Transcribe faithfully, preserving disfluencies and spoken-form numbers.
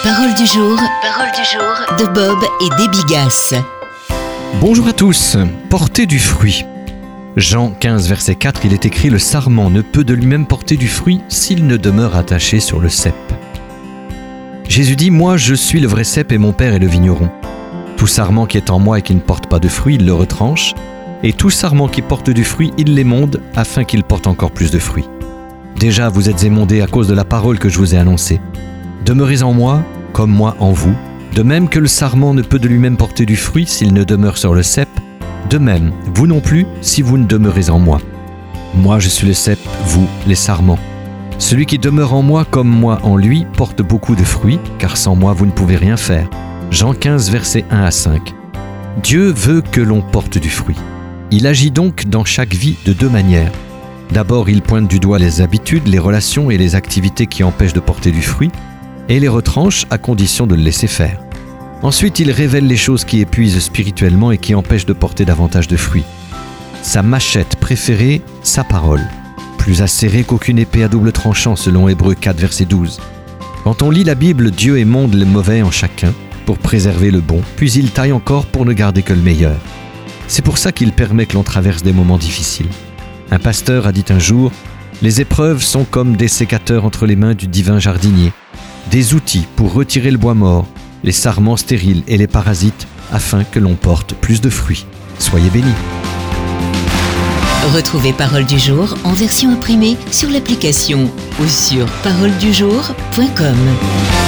Parole du jour, parole du jour de Bob et Déby Gasse. Bonjour à tous, portez du fruit. Jean quinze, verset quatre, il est écrit « Le sarment ne peut de lui-même porter du fruit s'il ne demeure attaché sur le cep. » Jésus dit « Moi, je suis le vrai cep et mon Père est le vigneron. Tout sarment qui est en moi et qui ne porte pas de fruit, il le retranche, et tout sarment qui porte du fruit, il l'émonde, afin qu'il porte encore plus de fruits. Déjà, vous êtes émondés à cause de la parole que je vous ai annoncée. Demeurez en moi, comme moi en vous. De même que le sarment ne peut de lui-même porter du fruit s'il ne demeure sur le cep, de même, vous non plus, si vous ne demeurez en moi. Moi, je suis le cep, vous, les sarments. Celui qui demeure en moi comme moi en lui porte beaucoup de fruits, car sans moi, vous ne pouvez rien faire. » Jean quinze, versets un à cinq. Dieu veut que l'on porte du fruit. Il agit donc dans chaque vie de deux manières. D'abord, il pointe du doigt les habitudes, les relations et les activités qui empêchent de porter du fruit, et les retranche à condition de le laisser faire. Ensuite, il révèle les choses qui épuisent spirituellement et qui empêchent de porter davantage de fruits. Sa machette préférée, sa parole, plus acérée qu'aucune épée à double tranchant selon Hébreux quatre, verset douze. Quand on lit la Bible, Dieu émonde le mauvais en chacun pour préserver le bon, puis il taille encore pour ne garder que le meilleur. C'est pour ça qu'il permet que l'on traverse des moments difficiles. Un pasteur a dit un jour « Les épreuves sont comme des sécateurs entre les mains du divin jardinier, des outils pour retirer le bois mort, les sarments stériles et les parasites, afin que l'on porte plus de fruits. Soyez bénis. » Retrouvez Parole du jour en version imprimée sur l'application ou sur parole du jour point com.